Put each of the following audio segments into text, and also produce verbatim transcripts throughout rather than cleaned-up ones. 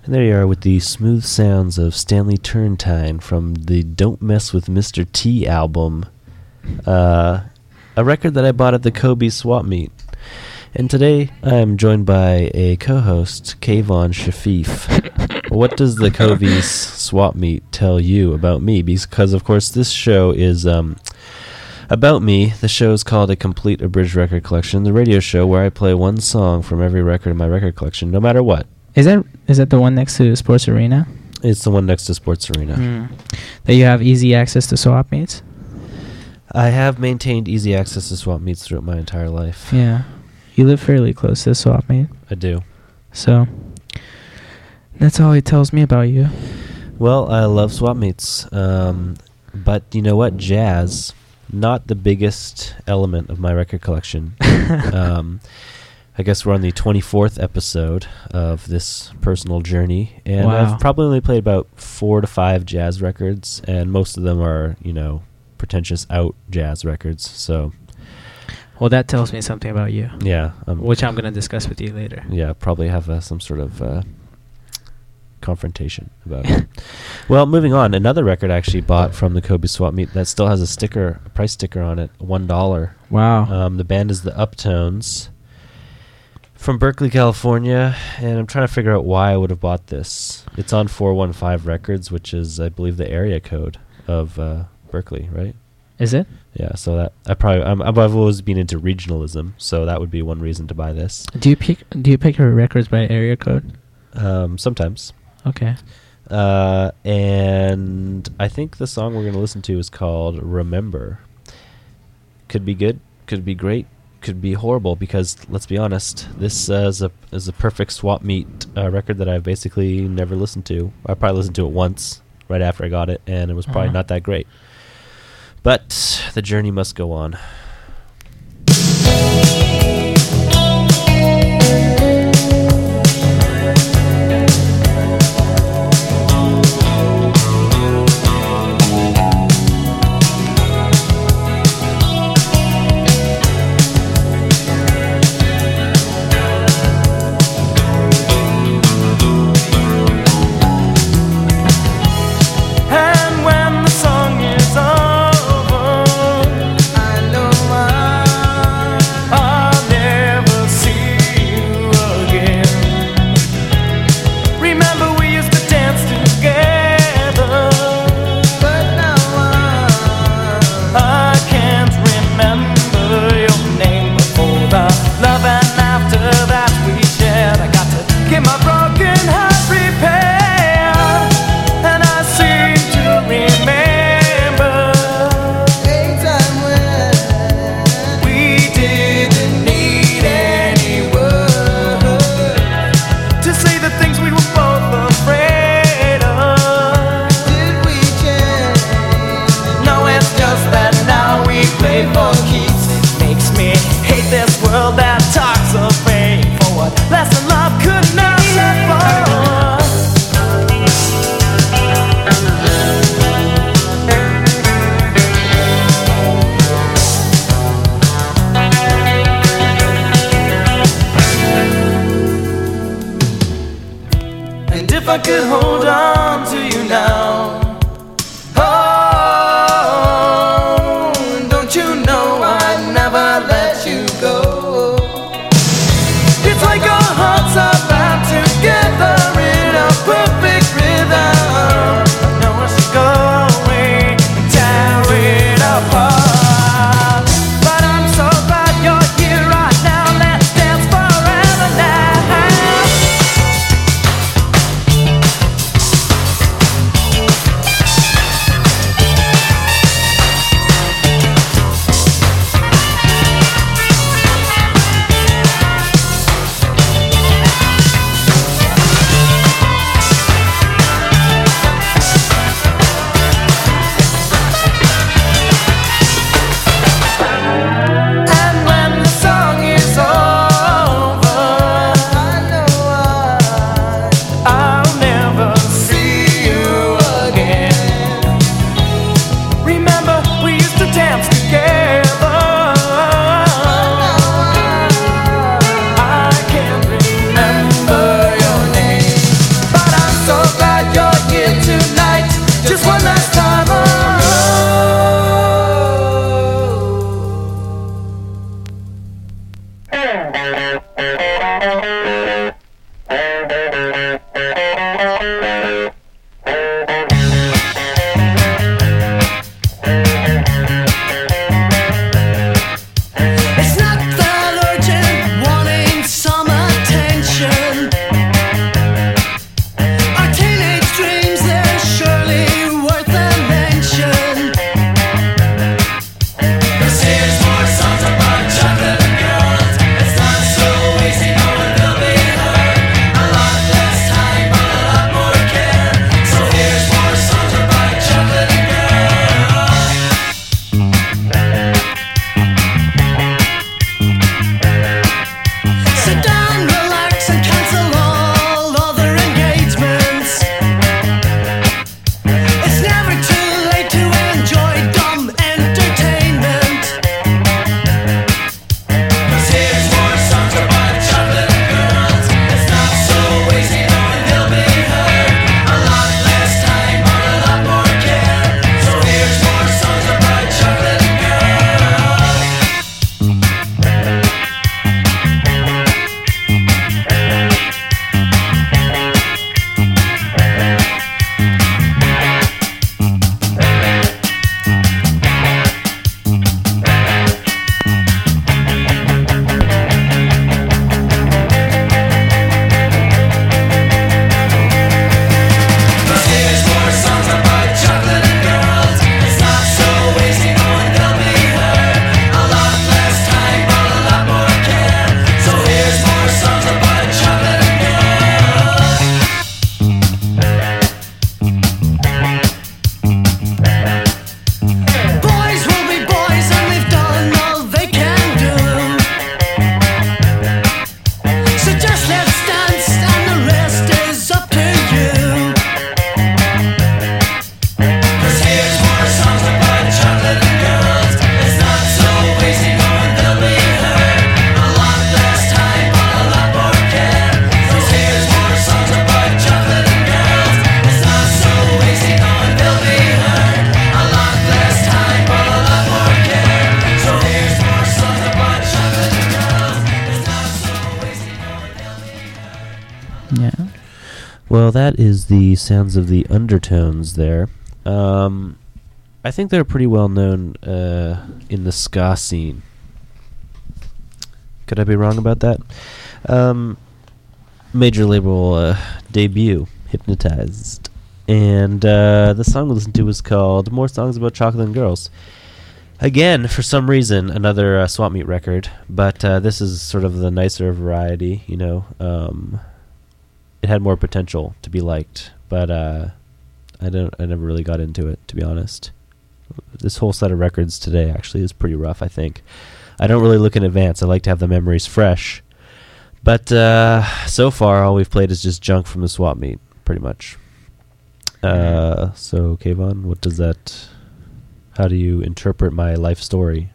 And there you are with the smooth sounds of Stanley Turrentine from the Don't Mess with Mister T album. Uh, a record that I bought at the Kobe Swap Meet. And today I am joined by a co-host, Kayvon Shafif. What does the Kobe's Swap Meet tell you about me? Because, of course, this show is um, about me. The show is called A Complete Abridged Record Collection, the radio show where I play one song from every record in my record collection, no matter what. Is that is that the one next to Sports Arena? It's the one next to Sports Arena. Mm. That you have easy access to swap meets? I have maintained easy access to swap meets throughout my entire life. Yeah. You live fairly close to the swap meet. I do. So, that's all it tells me about you. Well, I love swap meets. Um, but you know what? Jazz, not the biggest element of my record collection. um I guess we're on the twenty-fourth episode of this personal journey, and Wow. I've probably only played about four to five jazz records, and most of them are, you know, pretentious out jazz records. So, Well, that tells me something about you, yeah, um, which I'm going to discuss with you later. yeah, probably have uh, some sort of uh, confrontation about it. Well, moving on, another record I actually bought from the Kobe Swap Meet that still has a sticker, a price sticker on it, one dollar. Wow. Um, the band is the Uptones. From Berkeley, California, and I'm trying to figure out why I would have bought this. It's on four one five Records, which is, I believe, the area code of uh, Berkeley, right? Is it? Yeah, so that I probably I'm, I've always been into regionalism, so that would be one reason to buy this. Do you pick Do you pick your records by area code? Um, sometimes, Okay. uh, and I think the song we're going to listen to is called "Remember." Could be good, could be great. Could be horrible, because let's be honest, this uh, is a is a perfect swap meet uh, record that I've basically never listened to. I probably listened to it once right after I got it, and it was probably Uh-huh. not that great. But the journey must go on. And when the song is over, I know if I could hold on to you now. Oh, don't you know I'd never let you go. It's like our hearts are bound together in a perfect rhythm. No one should go away and tear it apart. But I'm so glad you're here right now. Let's dance forever now. Well, that is the sounds of the Undertones there. Um, I think they're pretty well known uh, in the ska scene. Could I be wrong about that? Um, major label uh, debut, Hypnotized. And uh, the song we listened to was called More Songs About Chocolate and Girls. Again, for some reason, another uh, Swap Meet record, but uh, this is sort of the nicer variety, you know. Um, it had more potential to be liked, but uh, I don't. I never really got into it, to be honest. This whole set of records today actually is pretty rough, I think. I don't really look in advance. I like to have the memories fresh. But uh, so far, all we've played is just junk from the Swap Meet, pretty much. Uh, so, Kayvon, what does that... How do you interpret my life story?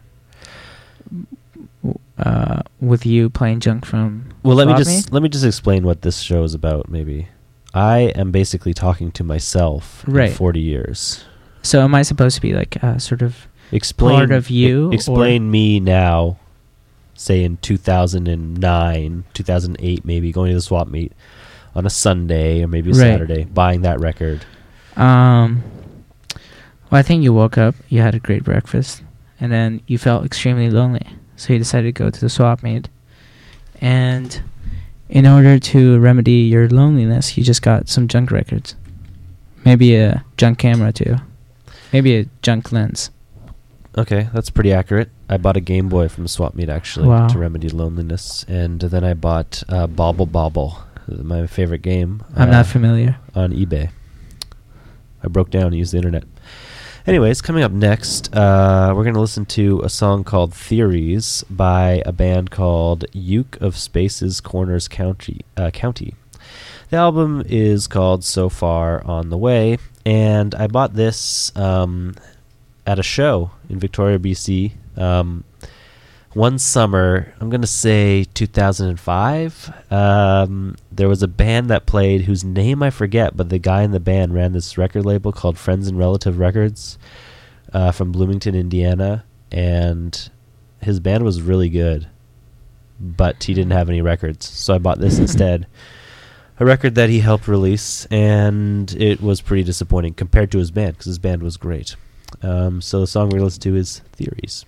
Uh, with you playing junk from Well, let me Swap just Meet? let me just explain what this show is about, maybe. I am basically talking to myself Right. in forty years. So am I supposed to be like uh, sort of Explain part of you? e- explain me now, say in two thousand nine, two thousand eight maybe, going to the Swap Meet on a Sunday or maybe a Right. Saturday, buying that record. Um, well, I think you woke up, you had a great breakfast, and then you felt extremely lonely. So you decided to go to the Swap Meet. And in order to remedy your loneliness, you just got some junk records. Maybe a junk camera, too. Maybe a junk lens. Okay, that's pretty accurate. I bought a Game Boy from the Swap Meet, actually, Wow. to remedy loneliness. And then I bought uh, Bobble Bobble, my favorite game. I'm uh, not familiar. on eBay. I broke down and used the internet. Anyways, coming up next, uh, we're going to listen to a song called Theories by a band called Uke of Space's Corners County. Uh, County. The album is called So Far on the Way, and I bought this um, at a show in Victoria, B C. Um, one summer, I'm going to say two thousand five, um, there was a band that played whose name I forget, but the guy in the band ran this record label called Friends and Relative Records uh, from Bloomington, Indiana, and his band was really good. but he didn't have any records, so I bought this instead. A record that he helped release, and it was pretty disappointing compared to his band, because his band was great. Um, so the song we're going to listen to is Theories.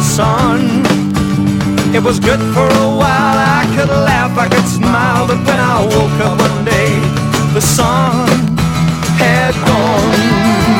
It was good for a while, I could laugh, I could smile, but when I woke up one day, the sun had gone.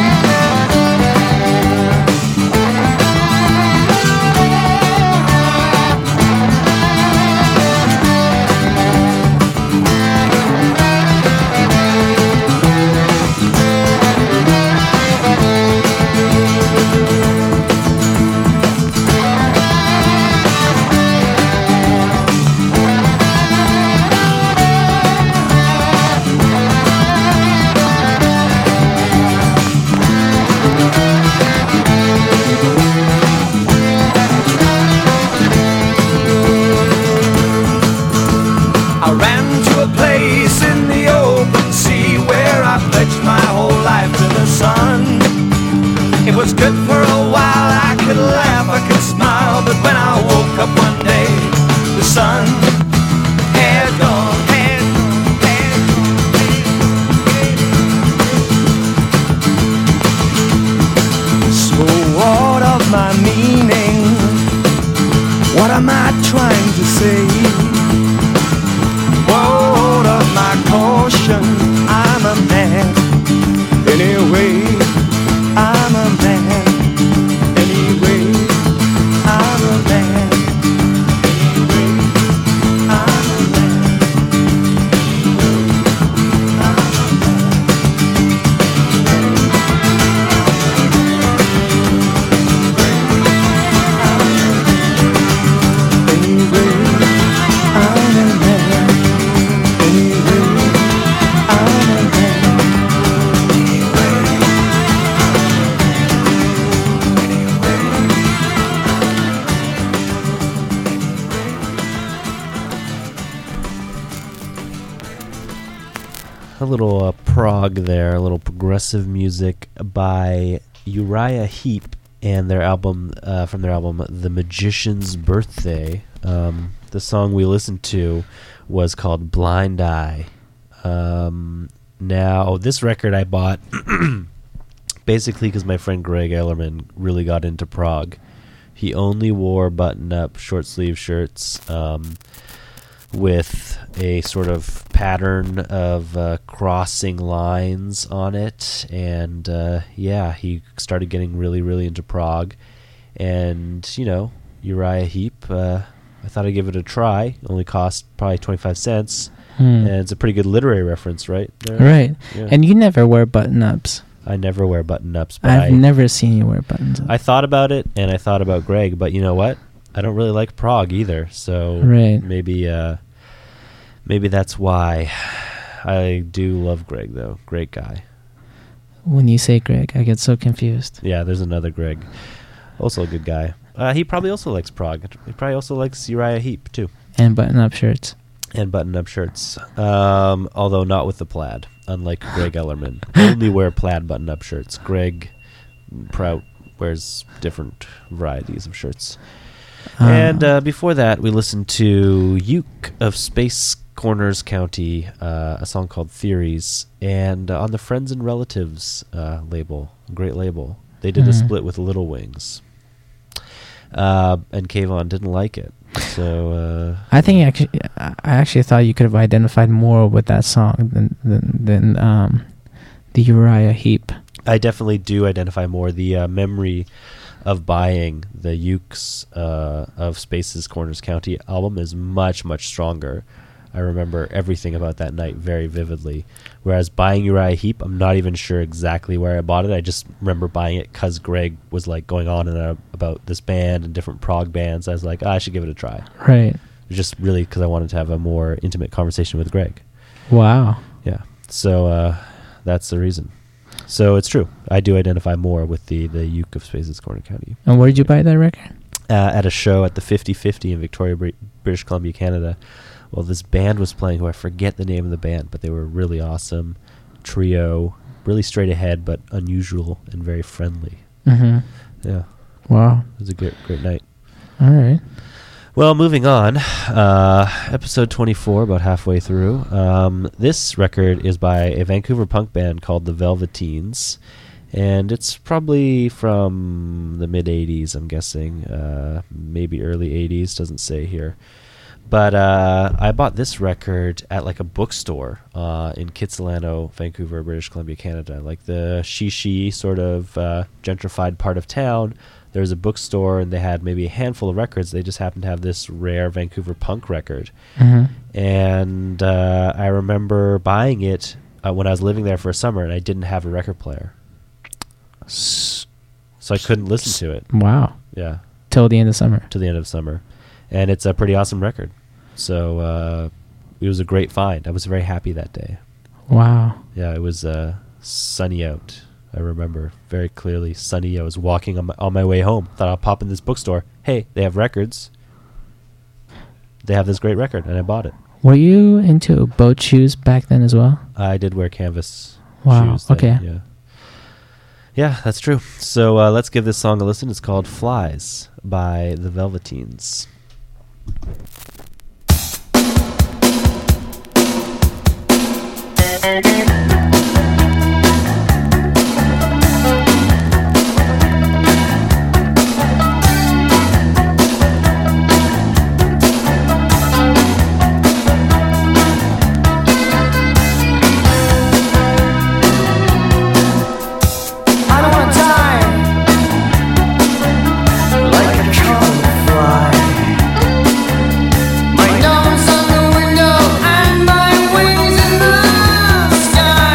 A little uh, prog there, a little progressive music by Uriah Heep and their album, uh, from their album The Magician's Birthday. Um, the song we listened to was called Blind Eye. Um, now, this record I bought basically because my friend Greg Ellerman really got into prog. He only wore button-up, short-sleeve shirts um, with a sort of pattern of uh, crossing lines on it. And, uh, yeah, he started getting really, really into prog. And, you know, Uriah Heep, uh, I thought I'd give it a try. Only cost probably twenty-five cents. Hmm. And it's a pretty good literary reference, right? There? Right. Yeah. And you never wear button-ups. I never wear button-ups. But I've I, never seen you wear buttons. I thought about it, and I thought about Greg, but you know what? I don't really like prog either, so Right. maybe uh, maybe that's why. I do love Greg, though. Great guy. When you say Greg, I get so confused. Yeah, there's another Greg. Also a good guy. Uh, he probably also likes prog. He probably also likes Uriah Heep, too. And button-up shirts. And button-up shirts. Um, although not with the plaid, unlike Greg Ellerman. Only wear plaid button-up shirts. Greg Prout wears different varieties of shirts. Uh, And uh, before that, we listened to Uke of Space Corners County, uh, a song called Theories, and uh, on the Friends and Relatives uh, label, great label, they did a Mhm. split with Little Wings. Uh, and Kayvon didn't like it. So uh, I think actually, I actually thought you could have identified more with that song than than, than um, the Uriah Heep. I definitely do identify more the uh, memory of buying the Ukes uh, of Spaces Corners County album is much, much stronger. I remember everything about that night very vividly. Whereas buying Uriah Heep, I'm not even sure exactly where I bought it. I just remember buying it because Greg was like going on and on about this band and different prog bands. I was like, oh, I should give it a try. Right. Just really because I wanted to have a more intimate conversation with Greg. Wow. Yeah. So uh, that's the reason. So it's true. I do identify more with the, the Uke of Spaces Corner County. And where did you buy that record? Uh, at a show at the fifty fifty in Victoria, Br- British Columbia, Canada. Well, this band was playing, who I forget the name of the band, but they were really awesome. Trio, really straight ahead, but unusual and very friendly. Mm-hmm. Yeah, Wow. it was a great, great night. All right. Well, moving on, uh, episode twenty-four, about halfway through. Um, this record is by a Vancouver punk band called the Velveteens, and it's probably from the mid-eighties, I'm guessing, uh, maybe early eighties, doesn't say here. But uh, I bought this record at like a bookstore uh, in Kitsilano, Vancouver, British Columbia, Canada. Like the Shishi sort of uh, gentrified part of town. There was a bookstore, and they had maybe a handful of records. They just happened to have this rare Vancouver punk record. Mm-hmm. And uh, I remember buying it uh, when I was living there for a summer, and I didn't have a record player. So I couldn't listen to it. Wow. Yeah. Till the end of summer. To the end of summer. And it's a pretty awesome record. So uh, it was a great find. I was very happy that day. Wow. Yeah, it was uh, sunny out. I remember very clearly sunny. I was walking on my, on my way home. Thought I'll pop in this bookstore. Hey, they have records. They have this great record, and I bought it. Were you into boat shoes back then as well? I did wear canvas Wow, shoes. then, okay. Yeah. Yeah, that's true. So uh, let's give this song a listen. It's called Flies by the Velveteens. I don't wanna die like a common fly. My nose on the window and my wings in the sky.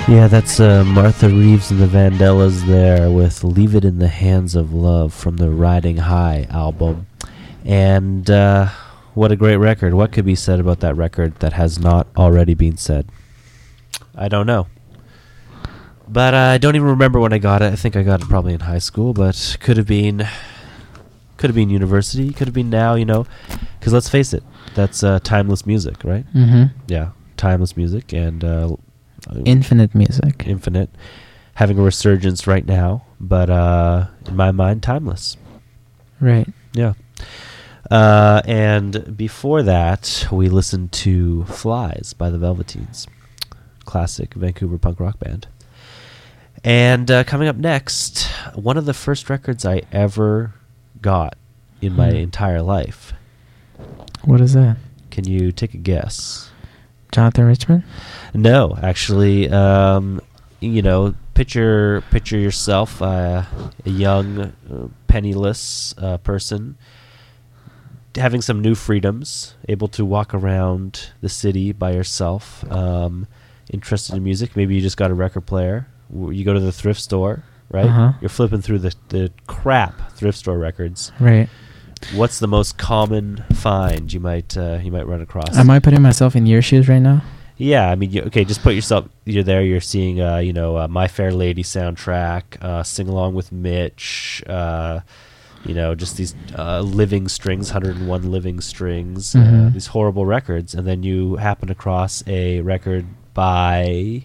Yeah, that's uh, Martha Reeves and the Vandellas there with Leave It in the Hands of Love from the Riding High album. And uh, what a great record. What could be said about that record that has not already been said? I don't know. But uh, I don't even remember when I got it. I think I got it probably in high school, but could have been could have been university, could have been now, you know. Because let's face it, that's uh, timeless music, right? Mm-hmm. Yeah, timeless music and... Uh, Infinite music. Infinite. Having a resurgence right now, but uh, in my mind, timeless. Right. Yeah. Uh, and before that, we listened to Flies by the Velveteens. Classic Vancouver punk rock band. And uh, coming up next, one of the first records I ever got in my Hmm. entire life. What is that? Can you take a guess? Jonathan Richman? No, actually, um, you know, picture picture yourself, uh, a young, uh, penniless uh, person, having some new freedoms, able to walk around the city by yourself, um, interested in music. Maybe you just got a record player. W- You go to the thrift store, right? Uh-huh. You're flipping through the, the crap thrift store records. Right. What's the most common find you might uh, you might run across? Am I putting myself in your shoes right now? Yeah, I mean, you, okay, just put yourself. You're there. You're seeing, uh, you know, uh, My Fair Lady soundtrack, uh, Sing Along with Mitch. Uh, you know, just these uh, living strings, one hundred one living strings, uh, Mhm. these horrible records, and then you happen across a record by.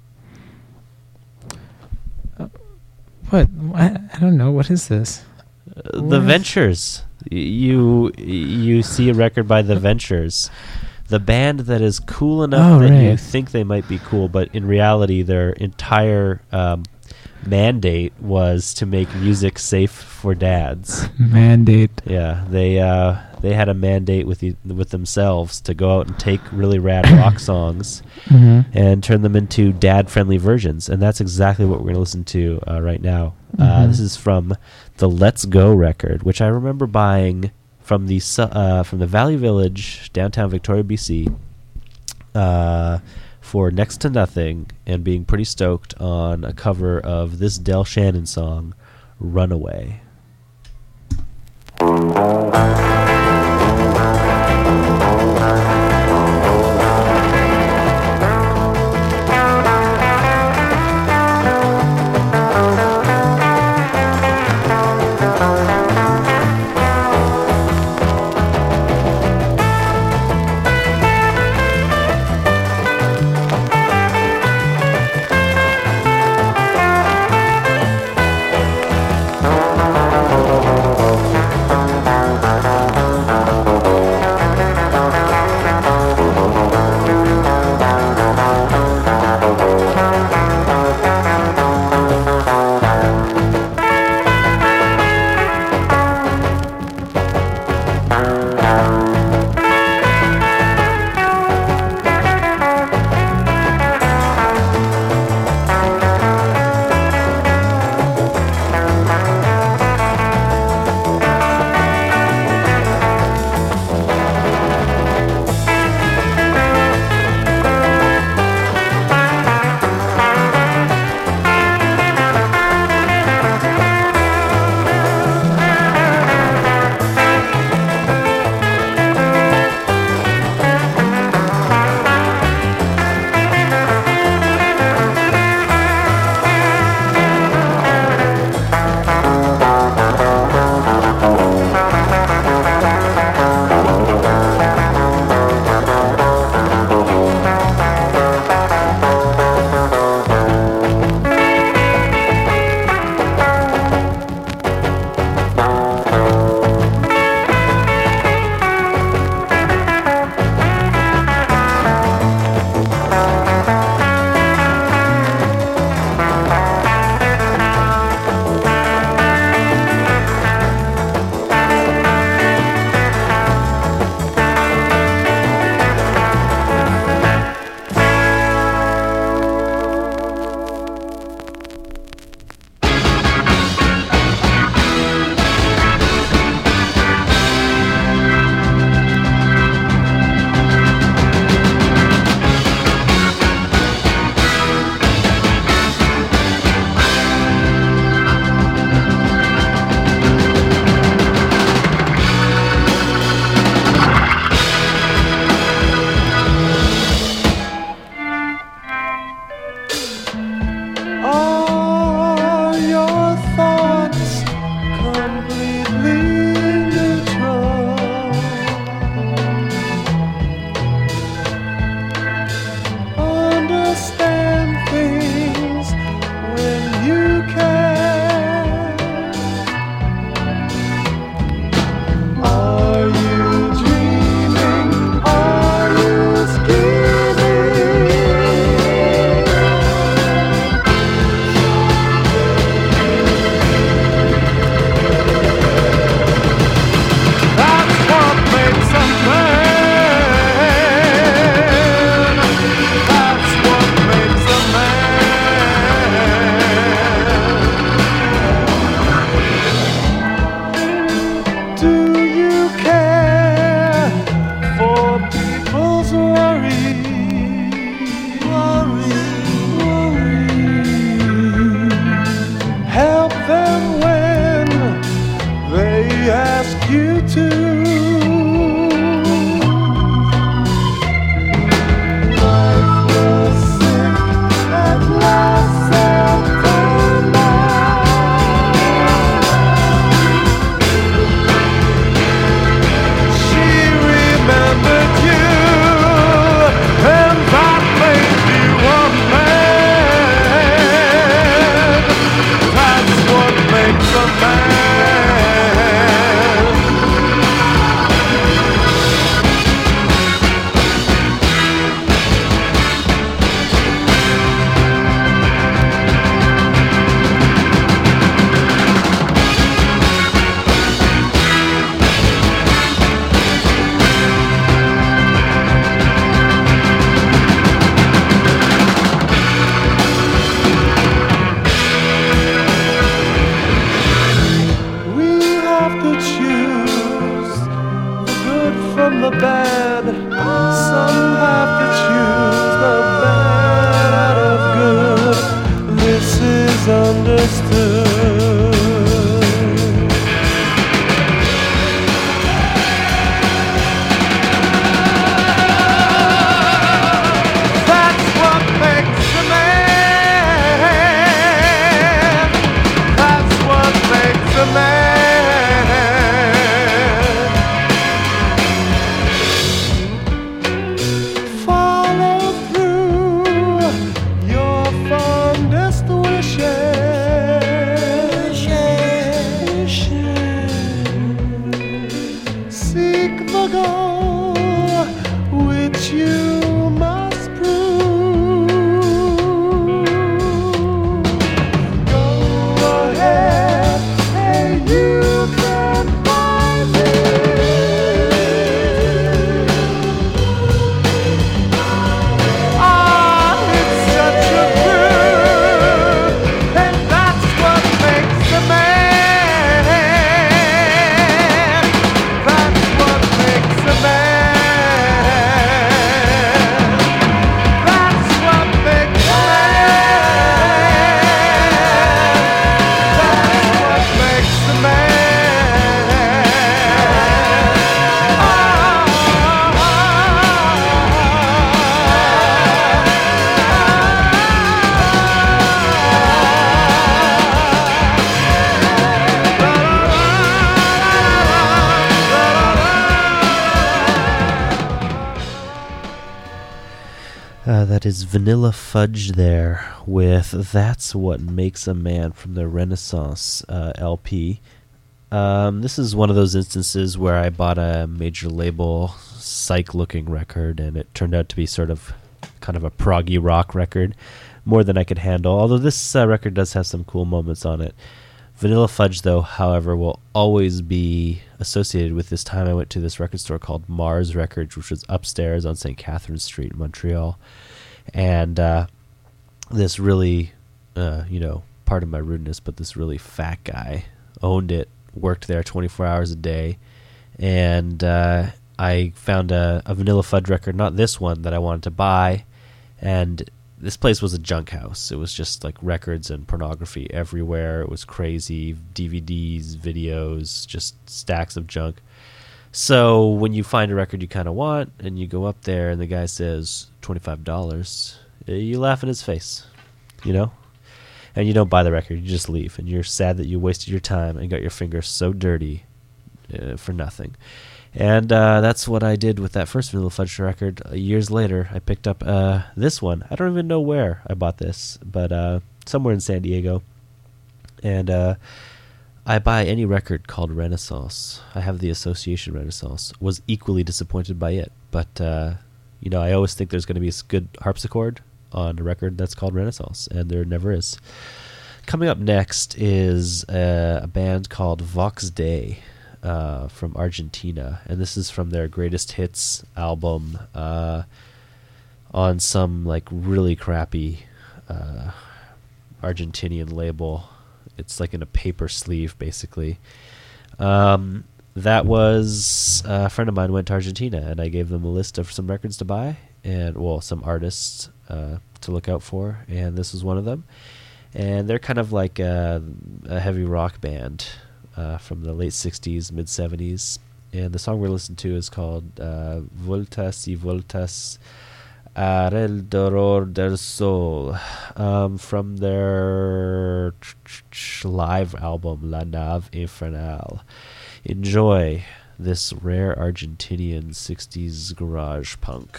What? I, I don't know. What is this? Uh, the What? Ventures. Y- You you see a record by the Ventures, the band that is cool enough Oh, that you right. think they might be cool, but in reality, their entire um, mandate was to make music safe for dads. Mandate. Yeah, they uh, they had a mandate with the, with themselves to go out and take really rad rock songs Mm-hmm. and turn them into dad-friendly versions, and that's exactly what we're going to listen to uh, right now. Uh, Mhm. this is from the Let's Go record, which I remember buying from the su- uh, from the Valley Village, downtown Victoria, B C, uh, for next to nothing, and being pretty stoked on a cover of this Del Shannon song, "Runaway." from the bad. Some have to choose the bad out of good. This is understood. That's what makes a man. That's what makes a man. Uh, that is Vanilla Fudge there with That's What Makes a Man from the Renaissance uh, L P. Um, this is one of those instances where I bought a major label psych-looking record, and it turned out to be sort of kind of a proggy rock record, more than I could handle, although this uh, record does have some cool moments on it. Vanilla Fudge, though, however, will always be associated with this time I went to this record store called Mars Records, which was upstairs on Saint Catherine Street in Montreal. And uh, this really, uh, you know, pardon my rudeness, but this really fat guy owned it, worked there twenty-four hours a day. And uh, I found a, a Vanilla Fudge record, not this one, that I wanted to buy. And this place was a junk house. It was just like records and pornography everywhere. It was crazy. D V Ds, videos, just stacks of junk. So when you find a record you kind of want and you go up there and the guy says twenty-five dollars, you laugh in his face, you know? And you don't buy the record. You just leave. And you're sad that you wasted your time and got your fingers so dirty uh, for nothing. And uh, that's what I did with that first Vanilla Fudge record. Uh, years later, I picked up uh, this one. I don't even know where I bought this, but uh, somewhere in San Diego. And uh, I buy any record called Renaissance. I have the Association Renaissance. Was equally disappointed by it. But, uh, you know, I always think there's going to be a good harpsichord on a record that's called Renaissance, and there never is. Coming up next is uh, a band called Vox Day. Uh, from Argentina, and this is from their greatest hits album uh, on some like really crappy uh, Argentinian label. It's like in a paper sleeve, basically. Um, that was uh, a friend of mine went to Argentina, and I gave them a list of some records to buy, and well, some artists uh, to look out for, and this was one of them. And they're kind of like a, a heavy rock band. Uh, from the late sixties, mid seventies, and the song we're listening to is called uh, Voltas y Voltas Alrededor del Sol, um, from their live album La Nave Infernal. Enjoy this rare Argentinian sixties garage punk.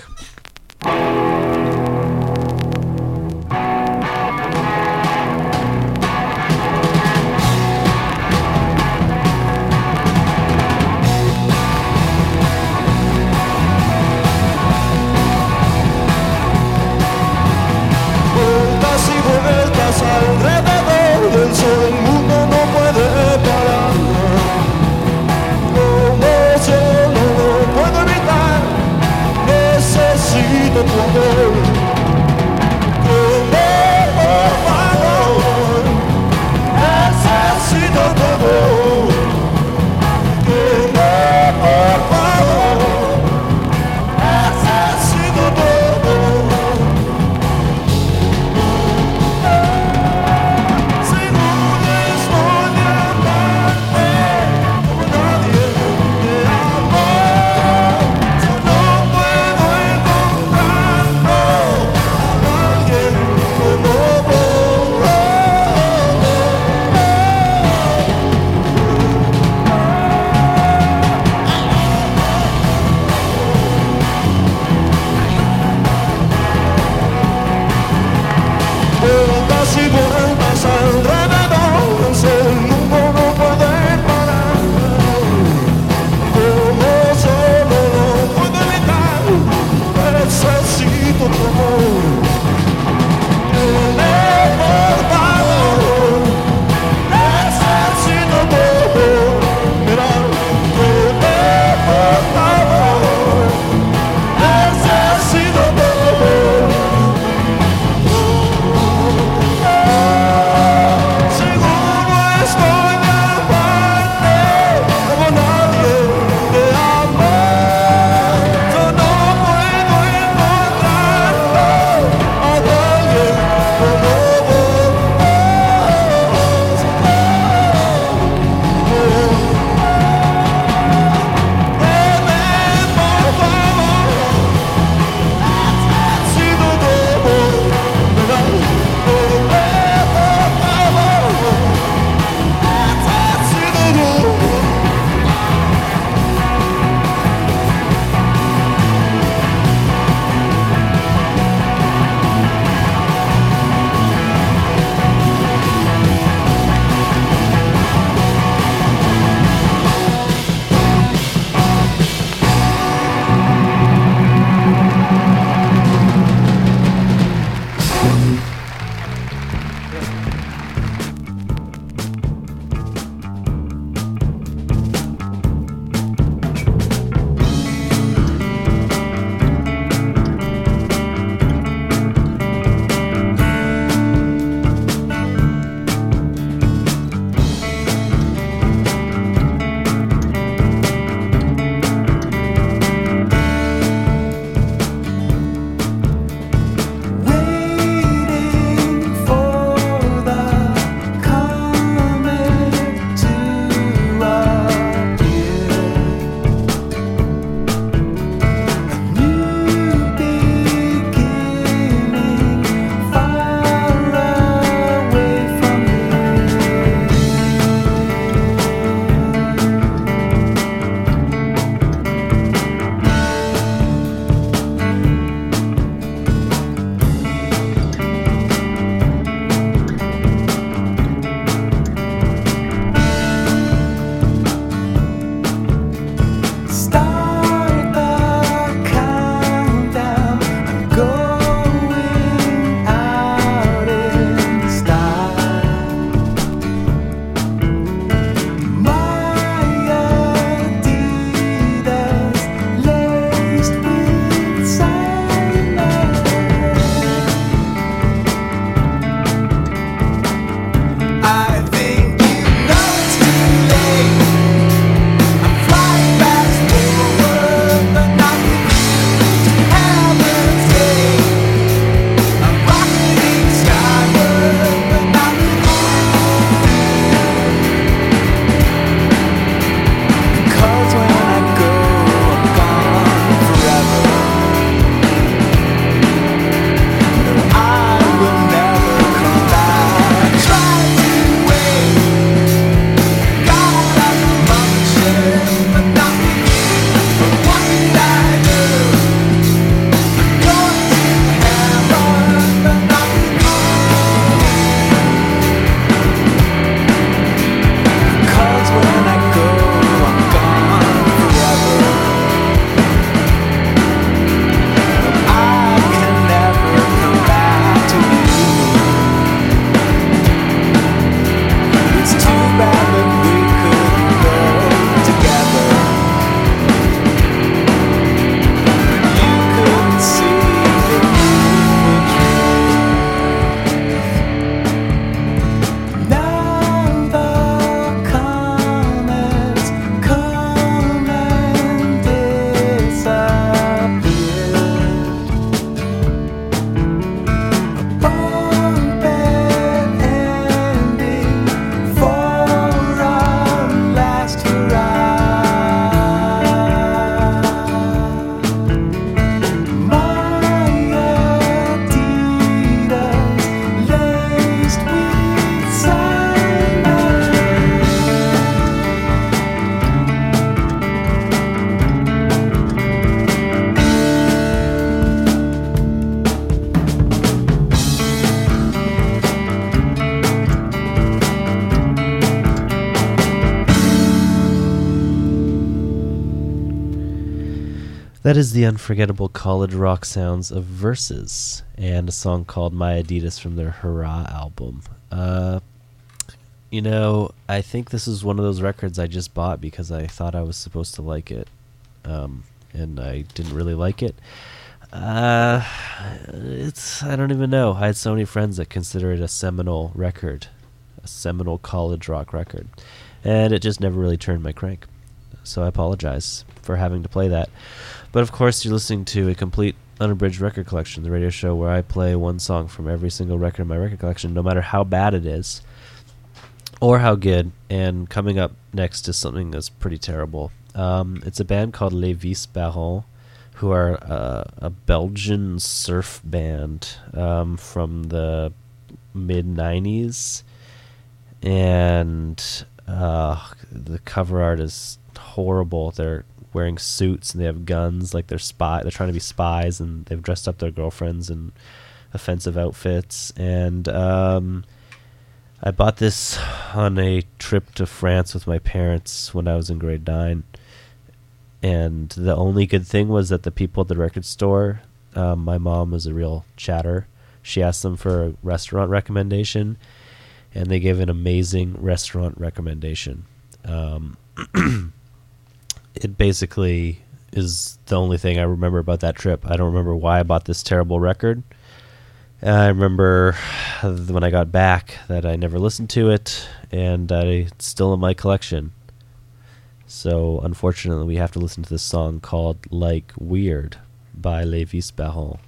Alrededor del sol el mundo no puede parar. Como yo no lo puedo evitar, necesito tu amor. That is the unforgettable college rock sounds of Versus and a song called My Adidas from their Hurrah album. Uh, you know, I think this is one of those records I just bought because I thought I was supposed to like it, um, and I didn't really like it. Uh, it's, I don't even know. I had so many friends that consider it a seminal record, a seminal college rock record, and it just never really turned my crank. So I apologize for having to play that. But of course, you're listening to a complete unabridged record collection, the radio show where I play one song from every single record in my record collection, no matter how bad it is or how good. And coming up next is something that's pretty terrible. Um, it's a band called Les Vice Barons, who are uh, a Belgian surf band um, from the mid nineties. And uh, the cover art is horrible. They're wearing suits and they have guns, like they're spy. They're trying to be spies, and they've dressed up their girlfriends in offensive outfits. And um, I bought this on a trip to France with my parents when I was in grade nine. And the only good thing was that the people at the record store, um, my mom was a real chatter. She asked them for a restaurant recommendation, and they gave an amazing restaurant recommendation. Um, it basically is the only thing I remember about that trip. I don't remember why I bought this terrible record. I remember when I got back that I never listened to it, and I, it's still in my collection. So unfortunately, we have to listen to this song called Like Weird by Les Vice Barons.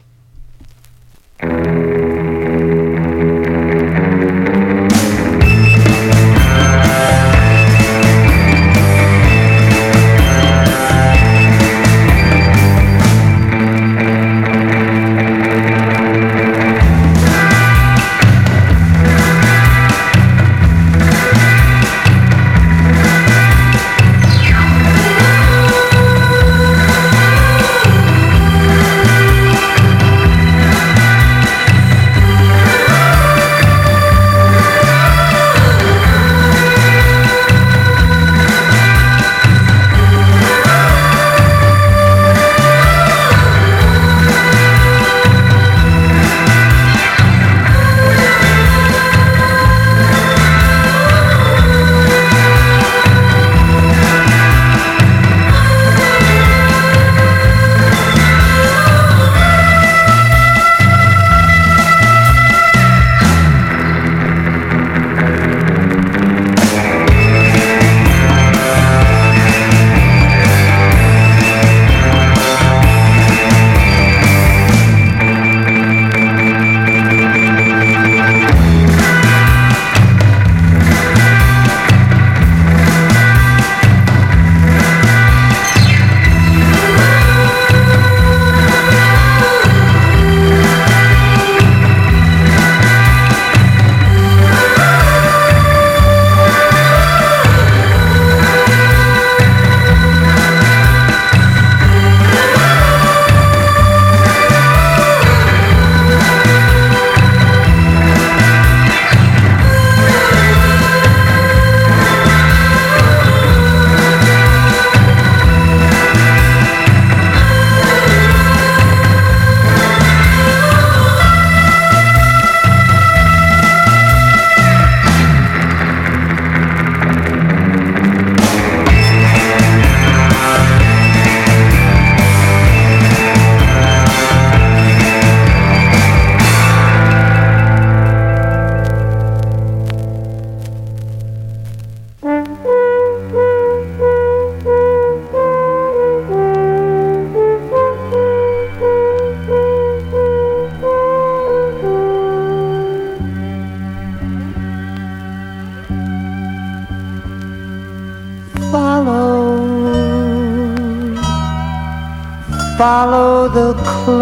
Follow the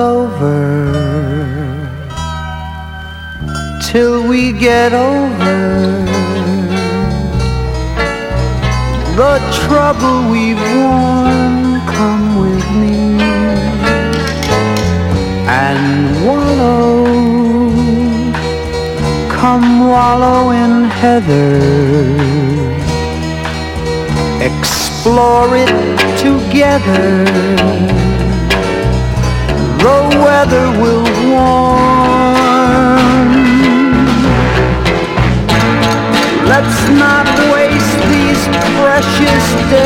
clover till we get over the trouble we've won. Come with me and wallow, come wallow in heather, explore it together. weather will warm. Let's not waste these precious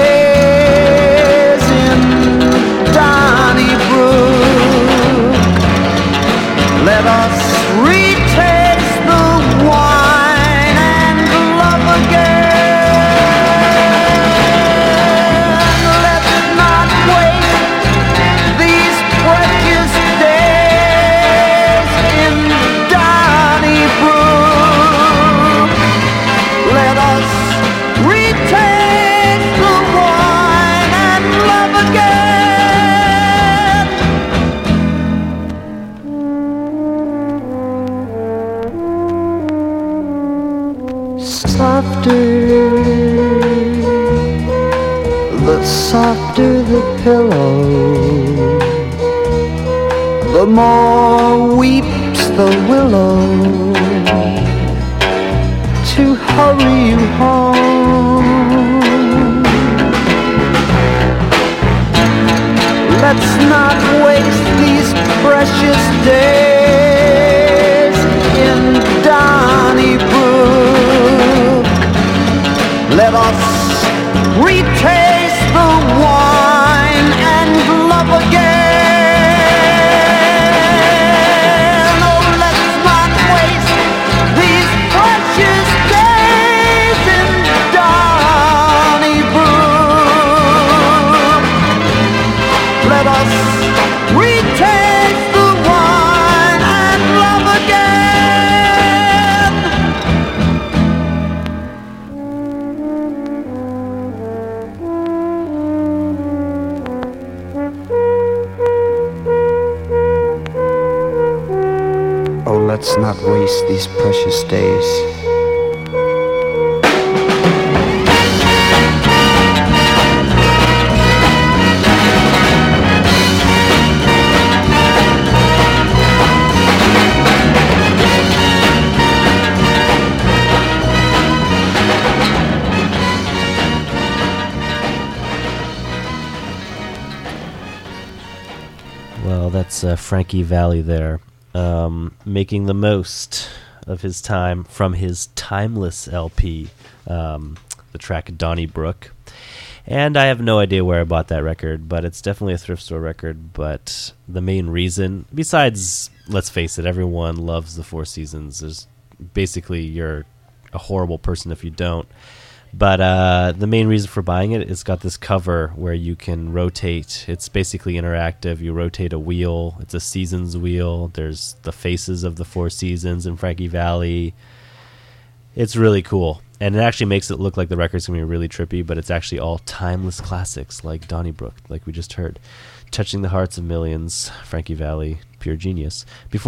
days in Donnybrook. Let us retaste the wine and love again. Let's not waste these precious days in Donnybrook. Let us retaste the wine and love again. Softer, the softer the pillow, the more weeps the willow to hurry you home. Let's not waste these precious days in Donnybrook. Let us retaste the wine and love again. Oh, let's not waste these precious days in Donnybrook. Let us retaste the wine and love again. Oh, let's not waste these precious days. Well, that's uh, Frankie Valli there, um, making the most of his time from his Timeless L P, um, the track Donnybrook. And I have no idea where I bought that record, but it's definitely a thrift store record. But the main reason, besides, let's face it, everyone loves the Four Seasons. There's basically, you're a horrible person if you don't. But uh, the main reason for buying it, it's got this cover where you can rotate. It's basically interactive. You rotate a wheel. It's a seasons wheel. There's the faces of the Four Seasons and Frankie Valli. It's really cool. And it actually makes it look like the record's going to be really trippy, but it's actually all timeless classics like Donnybrook, like we just heard. Touching the hearts of millions, Frankie Valli, pure genius. Before